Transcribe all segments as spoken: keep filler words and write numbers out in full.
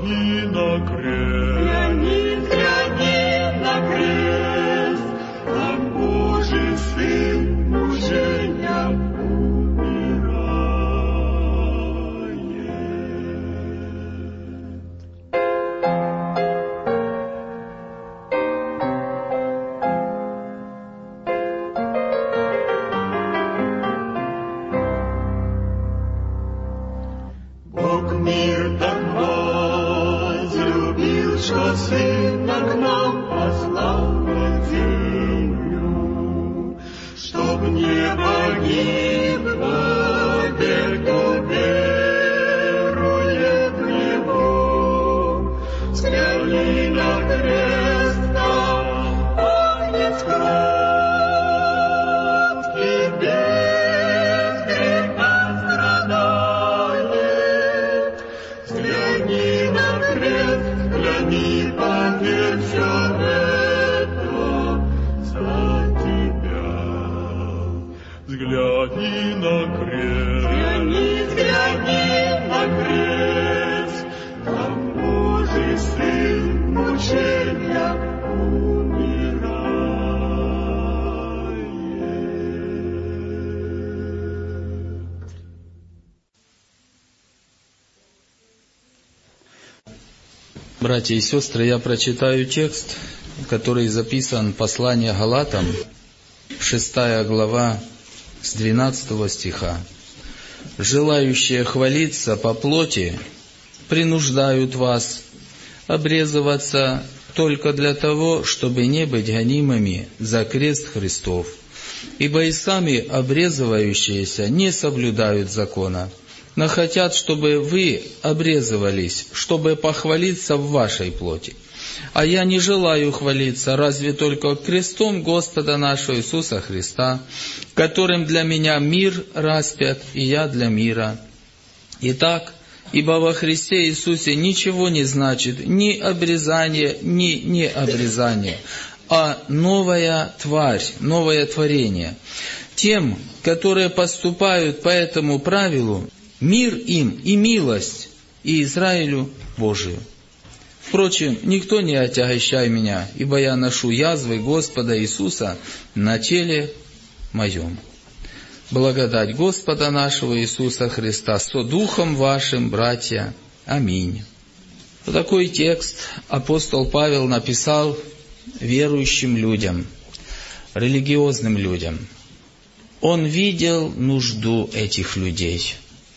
гляди на крест. Леонид, гляди на крест, там Божий Сын мучения умирает. Бог мир так возлюбил, что Сына к нам послал на землю, чтоб не погиб вовек, кто верует в Него. Взгляни на крест, там пахнет кровь, и без греха страдает. Взгляни на крест, гляни, поверь, все это за тебя. Взгляни на крест. Взгляни, взгляни на крест, там Божий Сын мучения умирает. Братья и сестры, я прочитаю текст, который записан в послании Галатам, шестая глава, с двенадцатого стиха. «Желающие хвалиться по плоти принуждают вас обрезываться только для того, чтобы не быть гонимыми за крест Христов. Ибо и сами обрезывающиеся не соблюдают закона, но хотят, чтобы вы обрезывались, чтобы похвалиться в вашей плоти. А я не желаю хвалиться, разве только крестом Господа нашего Иисуса Христа, которым для меня мир распят, и я для мира. Итак, ибо во Христе Иисусе ничего не значит ни обрезание, ни необрезание, а новая тварь, новое творение. Тем, которые поступают по этому правилу, мир им и милость, и Израилю Божию. Впрочем, никто не отягощай меня, ибо я ношу язвы Господа Иисуса на теле моем. Благодать Господа нашего Иисуса Христа со духом вашим, братья. Аминь». Вот такой текст апостол Павел написал верующим людям, религиозным людям. Он видел нужду этих людей.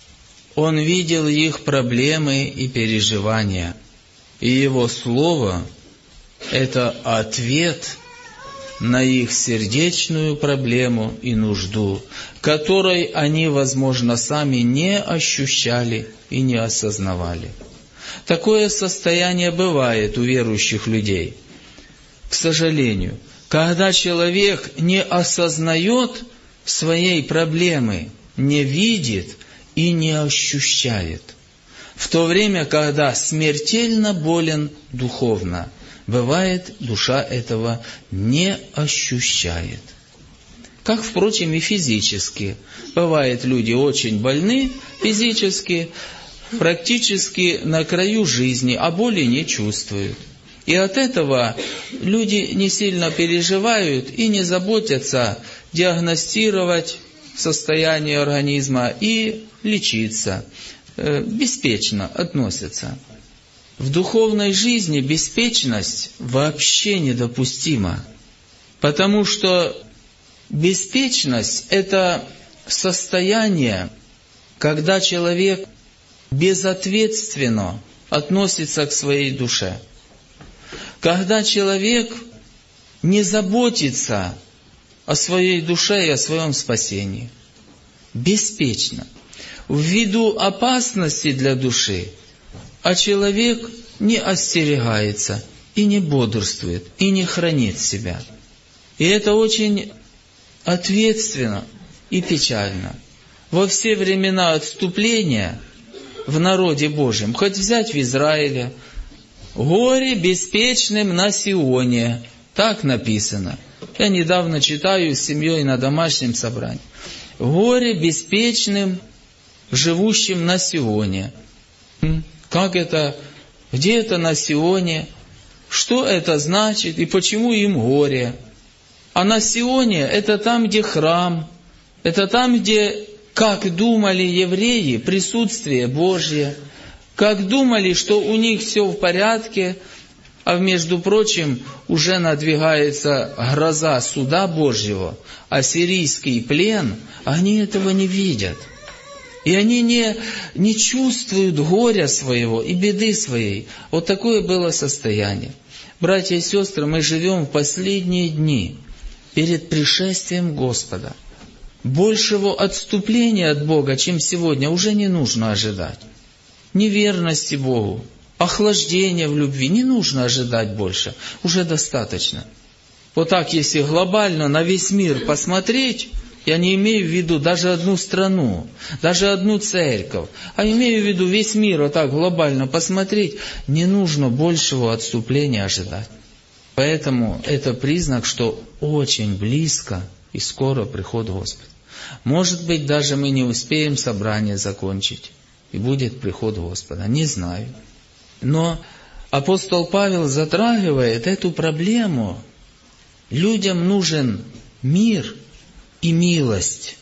Он видел их проблемы и переживания. И его слово – это ответ на их сердечную проблему и нужду, которой они, возможно, сами не ощущали и не осознавали. Такое состояние бывает у верующих людей. К сожалению, когда человек не осознает своей проблемы, не видит и не ощущает. В то время, когда смертельно болен духовно, бывает, душа этого не ощущает. Как, впрочем, и физически. Бывает, люди очень больны физически, практически на краю жизни, а боли не чувствуют. И от этого люди не сильно переживают и не заботятся диагностировать состояние организма и лечиться. Беспечно относятся. В духовной жизни беспечность вообще недопустима, потому что беспечность – это состояние, когда человек безответственно относится к своей душе, когда человек не заботится о своей душе и о своем спасении. Беспечно. Ввиду опасности для души, а человек не остерегается и не бодрствует, и не хранит себя. И это очень ответственно и печально. Во все времена отступления в народе Божьем, хоть взять в Израиле, «Горе беспечным на Сионе», так написано. Я недавно читаю с семьей на домашнем собрании. «Горе беспечным, живущим на Сионе». Как это где-то на Сионе. Что это значит и почему им горе? А на Сионе это там, где храм, это там, где, как думали евреи, присутствие Божье, как думали, что у них все в порядке, а между прочим, уже надвигается гроза суда Божьего, ассирийский плен, они этого не видят. И они не, не чувствуют горя своего и беды своей. Вот такое было состояние. Братья и сестры, мы живем в последние дни перед пришествием Господа. Большего отступления от Бога, чем сегодня, уже не нужно ожидать. Неверности Богу, охлаждения в любви не нужно ожидать больше. Уже достаточно. Вот так, если глобально на весь мир посмотреть, я не имею в виду даже одну страну, даже одну церковь, а имею в виду весь мир, вот так глобально посмотреть, не нужно большего отступления ожидать. Поэтому это признак, что очень близко и скоро приход Господа. Может быть, даже мы не успеем собрание закончить, и будет приход Господа, не знаю. Но апостол Павел затрагивает эту проблему. Людям нужен мир и милость.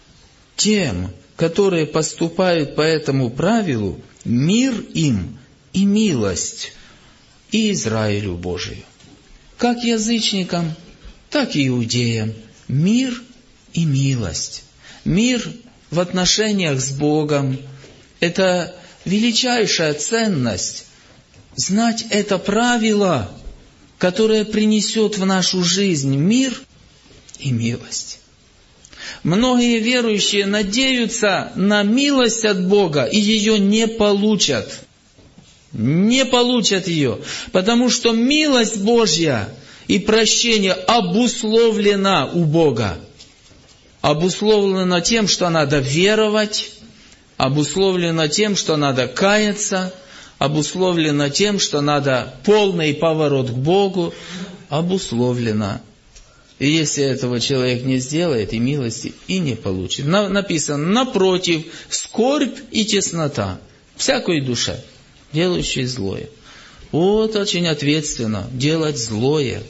Тем, которые поступают по этому правилу, мир им и милость, и Израилю Божию. Как язычникам, так и иудеям. Мир и милость. Мир в отношениях с Богом. Это величайшая ценность. Знать это правило, которое принесет в нашу жизнь мир и милость. Многие верующие надеются на милость от Бога и ее не получат. Не получат ее, потому что милость Божья и прощение обусловлена у Бога. Обусловлено тем, что надо веровать, обусловлено тем, что надо каяться, обусловлено тем, что надо полный поворот к Богу, обусловлено. И если этого человек не сделает, и милости и не получит. Написано, напротив, скорбь и теснота всякой душе, делающей злое. Вот очень ответственно делать злое.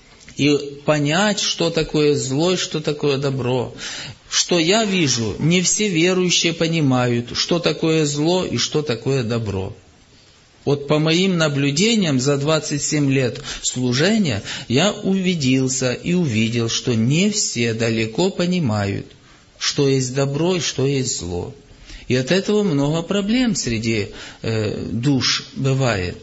И понять, что такое зло и что такое добро. Что я вижу, не все верующие понимают, что такое зло и что такое добро. Вот по моим наблюдениям за двадцать семь лет служения я убедился и увидел, что не все далеко понимают, что есть добро и что есть зло. И от этого много проблем среди э, душ бывает.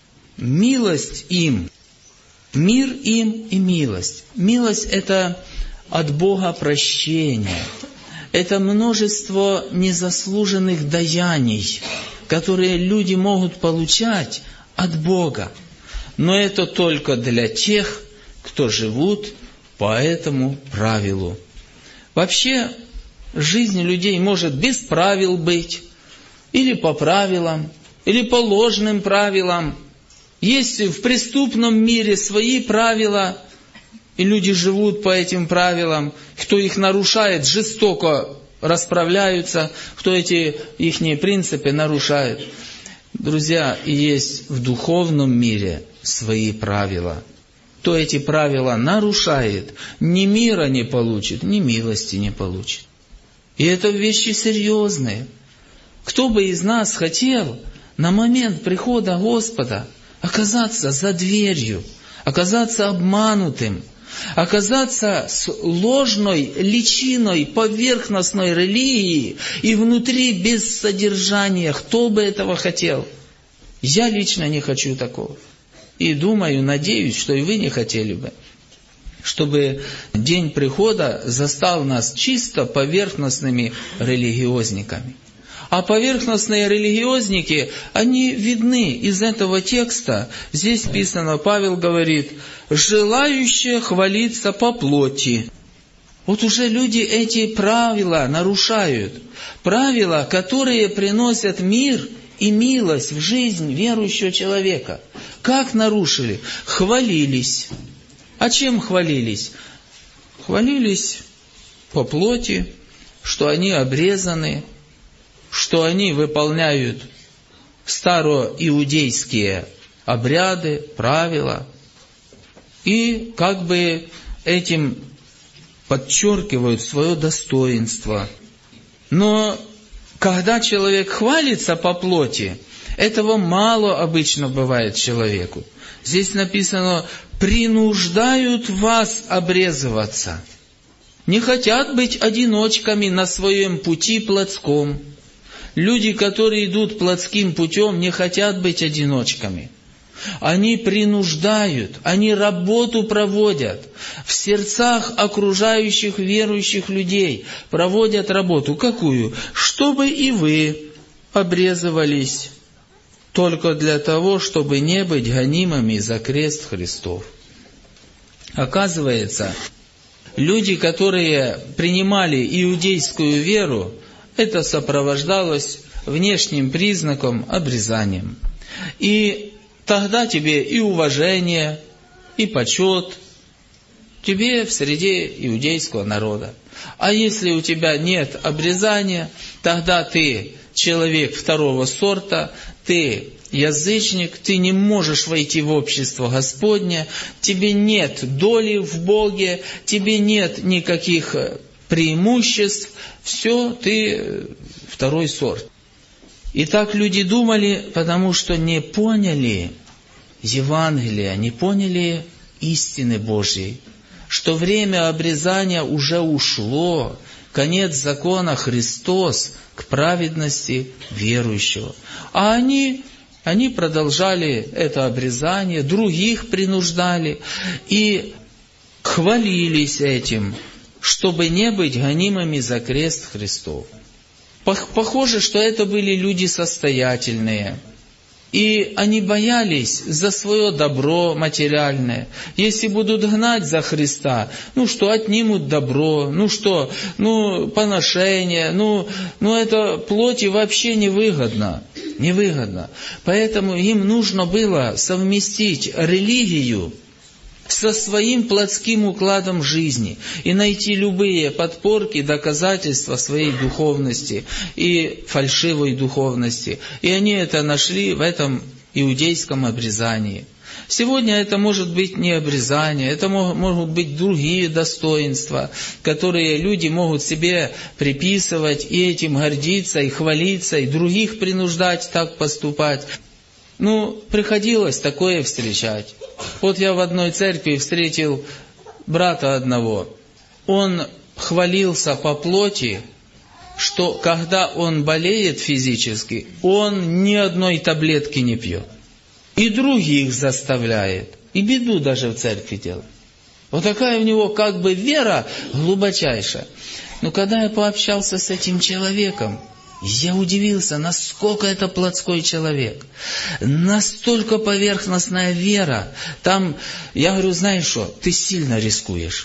Милость им, мир им и милость. Милость – это от Бога прощение. Это множество незаслуженных даяний, которые люди могут получать от Бога. Но это только для тех, кто живут по этому правилу. Вообще, жизнь людей может без правил быть, или по правилам, или по ложным правилам. Есть в преступном мире свои правила, и люди живут по этим правилам. Кто их нарушает, жестоко расправляются, кто эти ихние принципы нарушает. Друзья, есть в духовном мире свои правила. Кто эти правила нарушает, ни мира не получит, ни милости не получит. И это вещи серьезные. Кто бы из нас хотел на момент прихода Господа оказаться за дверью, оказаться обманутым, оказаться с ложной личиной поверхностной религии и внутри без содержания? Кто бы этого хотел? Я лично не хочу такого. И думаю, надеюсь, что и вы не хотели бы, чтобы день прихода застал нас чисто поверхностными религиозниками. А поверхностные религиозники, они видны из этого текста. Здесь писано, Павел говорит, желающие хвалиться по плоти. Вот уже люди эти правила нарушают. Правила, которые приносят мир и милость в жизнь верующего человека. Как нарушили? Хвалились. А чем хвалились? Хвалились по плоти, что они обрезаны, что они выполняют староиудейские обряды, правила, и как бы этим подчеркивают свое достоинство. Но когда человек хвалится по плоти, этого мало обычно бывает человеку. Здесь написано: принуждают вас обрезываться. Не хотят быть одиночками на своем пути плотском. Люди, которые идут плотским путем, не хотят быть одиночками. Они принуждают, они работу проводят. В сердцах окружающих верующих людей проводят работу. Какую? Чтобы и вы обрезывались, только для того, чтобы не быть гонимыми за крест Христов. Оказывается, люди, которые принимали иудейскую веру, это сопровождалось внешним признаком обрезанием. И тогда тебе и уважение, и почет тебе в среде иудейского народа. А если у тебя нет обрезания, тогда ты человек второго сорта, ты язычник, ты не можешь войти в общество Господне, тебе нет доли в Боге, тебе нет никаких преимуществ, все, ты второй сорт. И так люди думали, потому что не поняли Евангелия, не поняли истины Божьей, что время обрезания уже ушло, конец закона Христос к праведности верующего. А они, они продолжали это обрезание, других принуждали и хвалились этим, чтобы не быть гонимыми за крест Христов. Похоже, что это были люди состоятельные. И они боялись за свое добро материальное. Если будут гнать за Христа, ну что, отнимут добро, ну что, ну поношение, ну, ну это плоти вообще невыгодно. Невыгодно. Поэтому им нужно было совместить религию со своим плотским укладом жизни и найти любые подпорки, доказательства своей духовности и фальшивой духовности. И они это нашли в этом иудейском обрезании. Сегодня это может быть не обрезание, это могут быть другие достоинства, которые люди могут себе приписывать и этим гордиться, и хвалиться, и других принуждать так поступать. Ну, приходилось такое встречать. Вот я в одной церкви встретил брата одного. Он хвалился по плоти, что когда он болеет физически, он ни одной таблетки не пьет. И других заставляет. И беду даже в церкви делает. Вот такая у него как бы вера глубочайшая. Но когда я пообщался с этим человеком, я удивился, насколько это плотской человек. Настолько поверхностная вера. Там, я говорю, знаешь что, ты сильно рискуешь.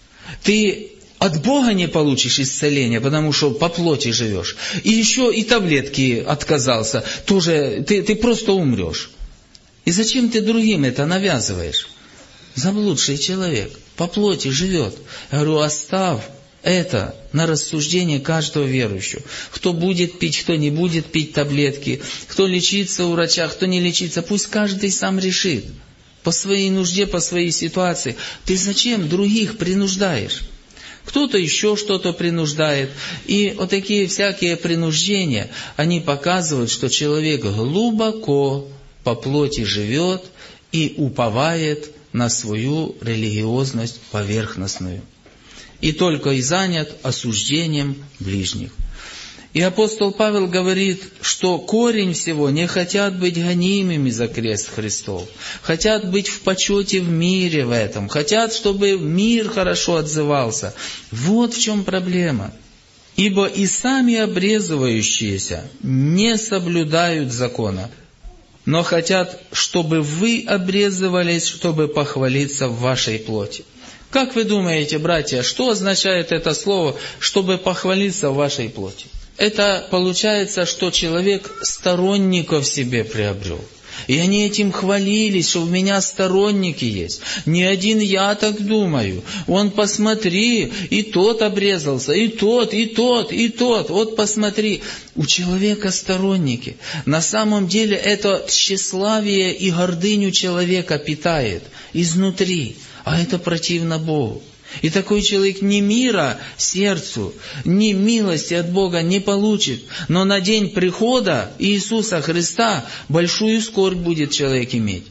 Ты от Бога не получишь исцеления, потому что по плоти живешь. И еще и таблетки отказался. Тоже ты, ты просто умрешь. И зачем ты другим это навязываешь? Заблудший человек, по плоти живет. Я говорю, оставь это на рассуждение каждого верующего. Кто будет пить, кто не будет пить таблетки, кто лечится у врача, кто не лечится, пусть каждый сам решит. По своей нужде, по своей ситуации. Ты зачем других принуждаешь? Кто-то еще что-то принуждает. И вот такие всякие принуждения, они показывают, что человек глубоко по плоти живет и уповает на свою религиозность поверхностную. И только и занят осуждением ближних. И апостол Павел говорит, что корень всего: не хотят быть гонимыми за крест Христов, хотят быть в почете в мире в этом, хотят, чтобы мир хорошо отзывался. Вот в чем проблема. Ибо и сами обрезывающиеся не соблюдают закона, но хотят, чтобы вы обрезывались, чтобы похвалиться в вашей плоти. Как вы думаете, братья, что означает это слово, чтобы похвалиться в вашей плоти? Это получается, что человек сторонников себе приобрел. И они этим хвалились, что у меня сторонники есть. Не один я так думаю. Вон посмотри, и тот обрезался, и тот, и тот, и тот. Вот посмотри. У человека сторонники. На самом деле это тщеславие и гордыню человека питает изнутри. А это противно Богу. И такой человек ни мира сердцу, ни милости от Бога не получит. Но на день прихода Иисуса Христа большую скорбь будет человек иметь.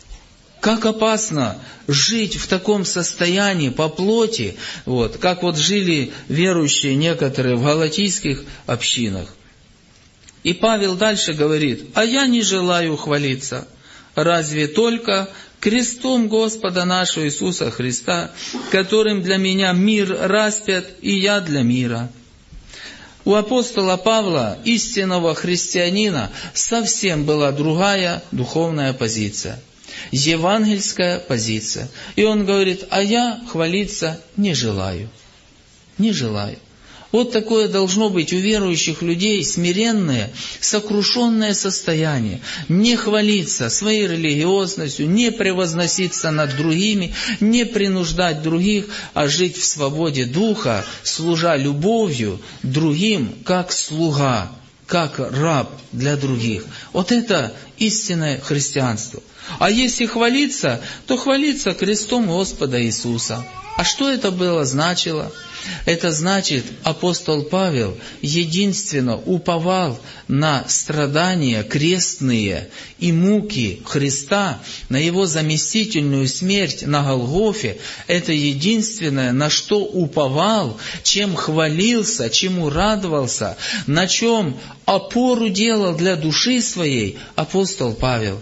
Как опасно жить в таком состоянии по плоти, вот, как вот жили верующие некоторые в галатийских общинах. И Павел дальше говорит: «А я не желаю хвалиться, разве только крестом Господа нашего Иисуса Христа, которым для меня мир распят, и я для мира». У апостола Павла, истинного христианина, совсем была другая духовная позиция, евангельская позиция. И он говорит: «А я хвалиться не желаю, не желаю». Вот такое должно быть у верующих людей смиренное, сокрушенное состояние. Не хвалиться своей религиозностью, не превозноситься над другими, не принуждать других, а жить в свободе духа, служа любовью другим, как слуга, как раб для других. Вот это истинное христианство. А если хвалиться, то хвалиться крестом Господа Иисуса. А что это было значило? Это значит, апостол Павел единственно уповал на страдания крестные и муки Христа, на Его заместительную смерть на Голгофе. Это единственное, на что уповал, чем хвалился, чему радовался, на чем опору делал для души своей апостол Павел.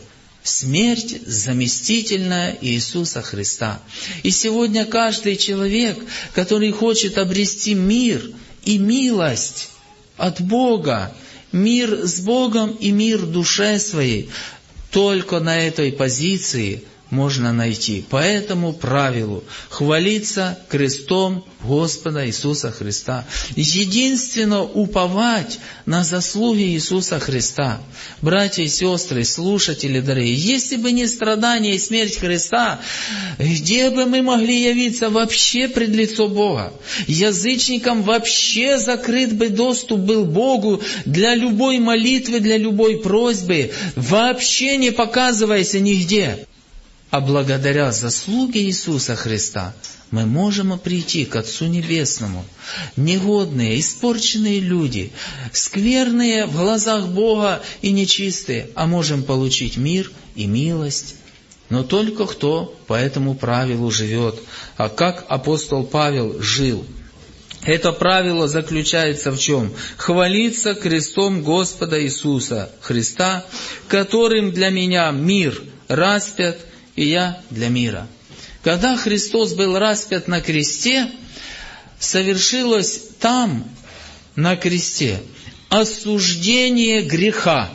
Смерть заместительная Иисуса Христа. И сегодня каждый человек, который хочет обрести мир и милость от Бога, мир с Богом и мир душе своей, только на этой позиции можно найти. По этому правилу хвалиться крестом Господа Иисуса Христа. Единственно уповать на заслуги Иисуса Христа. Братья и сестры, слушатели дорогие, если бы не страдания и смерть Христа, где бы мы могли явиться вообще пред лицо Бога? Язычникам вообще закрыт бы доступ был Богу для любой молитвы, для любой просьбы, вообще не показываясь нигде. А благодаря заслуге Иисуса Христа мы можем прийти к Отцу Небесному. Негодные, испорченные люди, скверные в глазах Бога и нечистые, а можем получить мир и милость. Но только кто по этому правилу живет. А как апостол Павел жил? Это правило заключается в чем? Хвалиться крестом Господа Иисуса Христа, которым для меня мир распят, и я для мира. Когда Христос был распят на кресте, совершилось там, на кресте, осуждение греха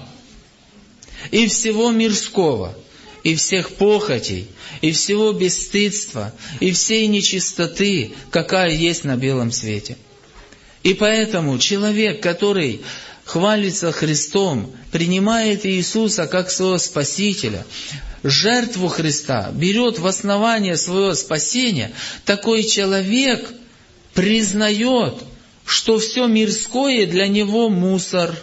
и всего мирского, и всех похотей, и всего бесстыдства, и всей нечистоты, какая есть на белом свете. И поэтому человек, который хвалится Христом, принимает Иисуса как своего Спасителя, жертву Христа, берет в основание своего спасения, такой человек признает, что все мирское для него мусор.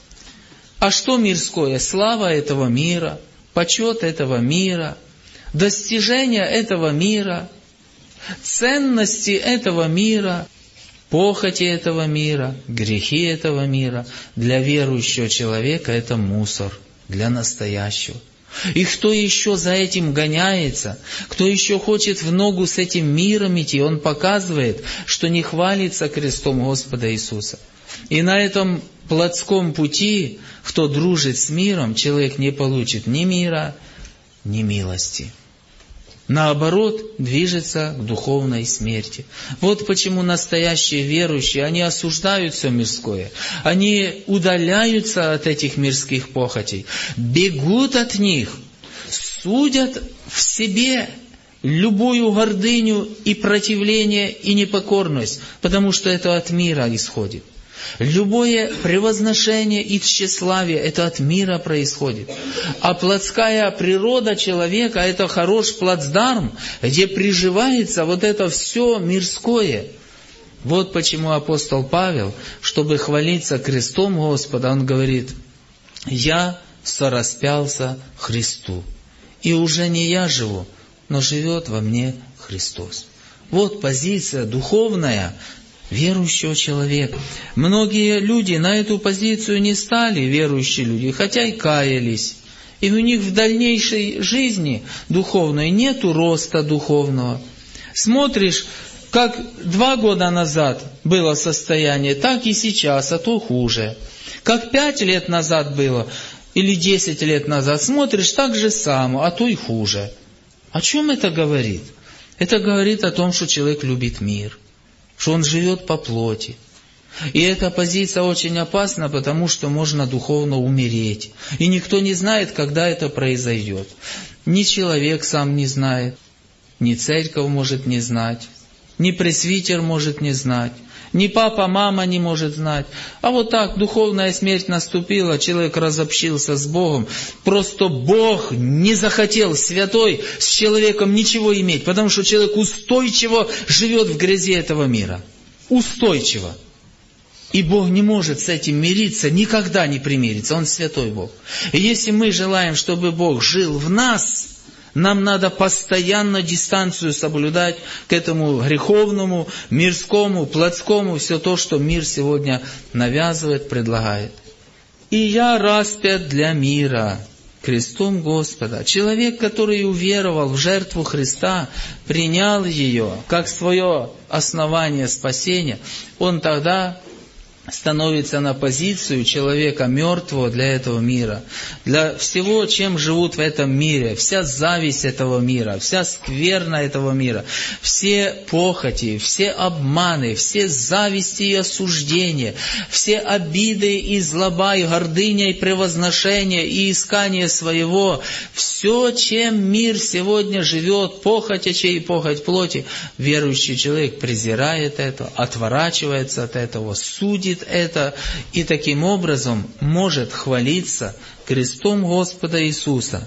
А что мирское? Слава этого мира, почет этого мира, достижения этого мира, ценности этого мира, похоти этого мира, грехи этого мира. Для верующего человека это мусор, для настоящего. И кто еще за этим гоняется, кто еще хочет в ногу с этим миром идти, он показывает, что не хвалится крестом Господа Иисуса. И на этом плотском пути, кто дружит с миром, человек не получит ни мира, ни милости. Наоборот, движется к духовной смерти. Вот почему настоящие верующие, они осуждают все мирское. Они удаляются от этих мирских похотей, бегут от них, судят в себе любую гордыню и противление и непокорность, потому что это от мира исходит. Любое превозношение и тщеславие – это от мира происходит. А плотская природа человека – это хороший плацдарм, где приживается вот это все мирское. Вот почему апостол Павел, чтобы хвалиться крестом Господа, он говорит: «Я сораспялся Христу, и уже не я живу, но живет во мне Христос». Вот позиция духовная верующего человека. Многие люди на эту позицию не стали, верующие люди, хотя и каялись. И у них в дальнейшей жизни духовной нету роста духовного. Смотришь, как два года назад было состояние, так и сейчас, а то хуже. Как пять лет назад было, или десять лет назад, смотришь, так же само, а то и хуже. О чем это говорит? Это говорит о том, что человек любит мир, что он живет по плоти. И эта позиция очень опасна, потому что можно духовно умереть. И никто не знает, когда это произойдет. Ни человек сам не знает, ни церковь может не знать, ни пресвитер может не знать, ни папа, мама не может знать. А вот так духовная смерть наступила, человек разобщился с Богом. Просто Бог не захотел, святой, с человеком ничего иметь, потому что человек устойчиво живет в грязи этого мира. Устойчиво. И Бог не может с этим мириться, никогда не примириться. Он святой Бог. И если мы желаем, чтобы Бог жил в нас, нам надо постоянно дистанцию соблюдать к этому греховному, мирскому, плотскому, все то, что мир сегодня навязывает, предлагает. «И я распят для мира крестом Господа». Человек, который уверовал в жертву Христа, принял ее как свое основание спасения, он тогда становится на позицию человека мертвого для этого мира, для всего, чем живут в этом мире, вся зависть этого мира, вся скверна этого мира, все похоти, все обманы, все зависти и осуждения, все обиды и злоба, и гордыня, и превозношение, и искание своего, все, чем мир сегодня живет, похоть очей и похоть плоти, верующий человек презирает это, отворачивается от этого, судит это, и таким образом может хвалиться крестом Господа Иисуса.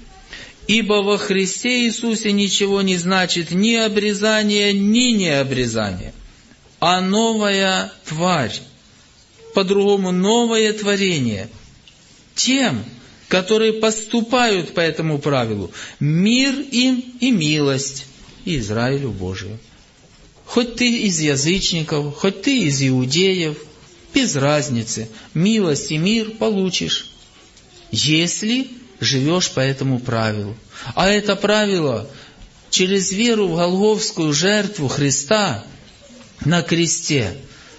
«Ибо во Христе Иисусе ничего не значит ни обрезание, ни необрезание, а новая тварь, по-другому новое творение, тем, которые поступают по этому правилу, мир им и милость Израилю Божию». Хоть ты из язычников, хоть ты из иудеев, без разницы, милость и мир получишь, если живешь по этому правилу. А это правило через веру в голгофскую жертву Христа на кресте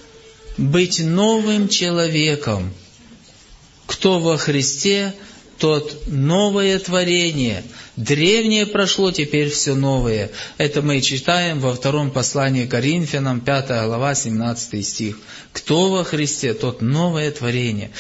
быть новым человеком. Кто во Христе, тот новое творение. Древнее прошло, теперь все новое. Это мы читаем во втором послании к Коринфянам, пятая глава, семнадцатый стих. Кто во Христе, тот новое творение.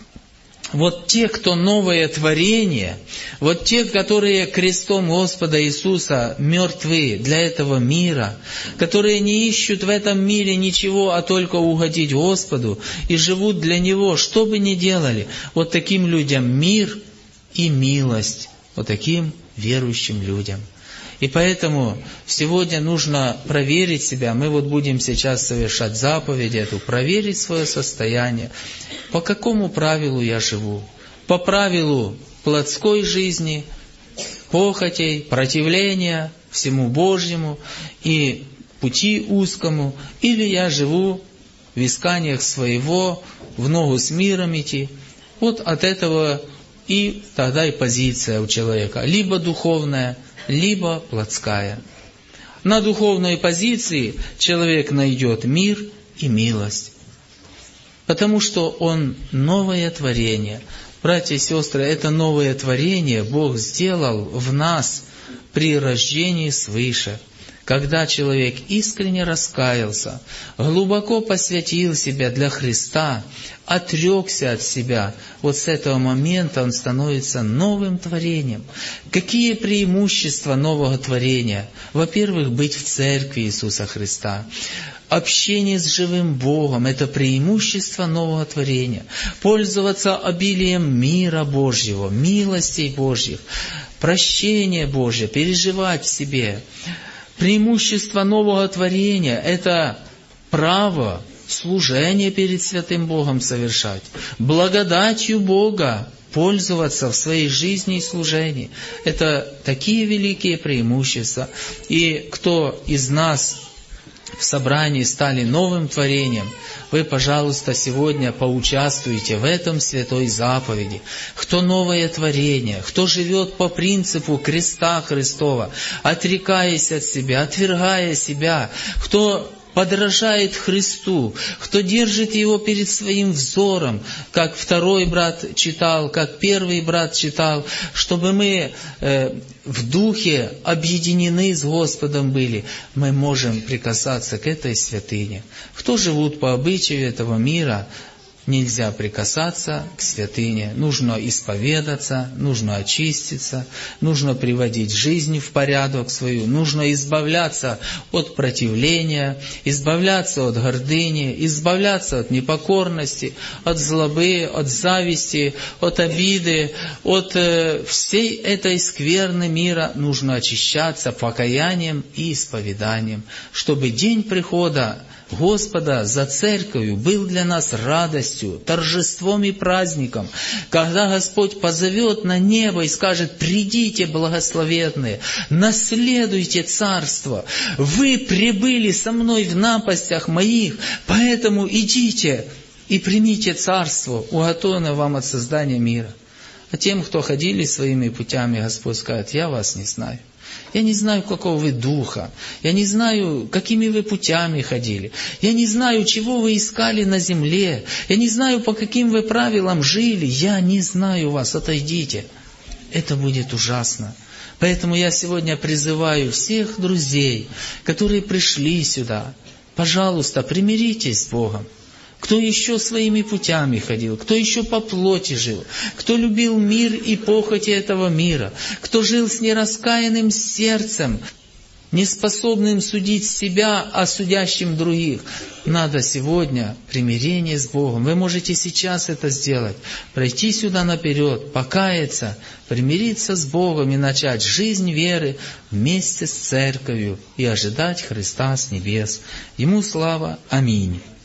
Вот те, кто новое творение, вот те, которые крестом Господа Иисуса мертвы для этого мира, которые не ищут в этом мире ничего, а только угодить Господу, и живут для Него, что бы ни делали, вот таким людям мир и милость, вот таким верующим людям. И поэтому сегодня нужно проверить себя. Мы вот будем сейчас совершать заповедь эту, проверить свое состояние. По какому правилу я живу? По правилу плотской жизни, похотей, противления всему Божьему и пути узкому, или я живу в исканиях своего, в ногу с миром идти. Вот от этого и тогда и позиция у человека, либо духовная, либо плотская. На духовной позиции человек найдет мир и милость, потому что он новое творение. Братья и сестры, это новое творение Бог сделал в нас при рождении свыше. Когда человек искренне раскаялся, глубоко посвятил себя для Христа, отрекся от себя, вот с этого момента он становится новым творением. Какие преимущества нового творения? Во-первых, быть в церкви Иисуса Христа. Общение с живым Богом – это преимущество нового творения. Пользоваться обилием мира Божьего, милостей Божьих, прощения Божьего, переживать в себе. Преимущество нового творения – это право служение перед святым Богом совершать, благодатью Бога пользоваться в своей жизни и служении. Это такие великие преимущества. И кто из нас в собрании стали новым творением, вы, пожалуйста, сегодня поучаствуйте в этом святой заповеди. Кто новое творение, кто живет по принципу креста Христова, отрекаясь от себя, отвергая себя, кто подражает Христу, кто держит Его перед своим взором, как второй брат читал, как первый брат читал, чтобы мы э, в духе объединены с Господом были, мы можем прикасаться к этой святыне. Кто живут по обычаю этого мира, нельзя прикасаться к святыне. Нужно исповедаться, нужно очиститься, нужно приводить жизнь в порядок свою, нужно избавляться от противления, избавляться от гордыни, избавляться от непокорности, от злобы, от зависти, от обиды, от э, всей этой скверны мира. Нужно очищаться покаянием и исповеданием, чтобы день прихода Господа за церковью был для нас радостью, торжеством и праздником. Когда Господь позовет на небо и скажет: «Придите, благословенные, наследуйте царство, вы прибыли со мной в напастях моих, поэтому идите и примите царство, уготованное вам от создания мира». А тем, кто ходили своими путями, Господь скажет: «Я вас не знаю». Я не знаю, какого вы духа. Я не знаю, какими вы путями ходили. Я не знаю, чего вы искали на земле. Я не знаю, по каким вы правилам жили. Я не знаю вас. Отойдите. Это будет ужасно. Поэтому я сегодня призываю всех друзей, которые пришли сюда, пожалуйста, примиритесь с Богом. Кто еще своими путями ходил, кто еще по плоти жил, кто любил мир и похоти этого мира, кто жил с нераскаянным сердцем, неспособным судить себя, а судящим других. Надо сегодня примирение с Богом. Вы можете сейчас это сделать, пройти сюда наперед, покаяться, примириться с Богом и начать жизнь веры вместе с церковью и ожидать Христа с небес. Ему слава. Аминь.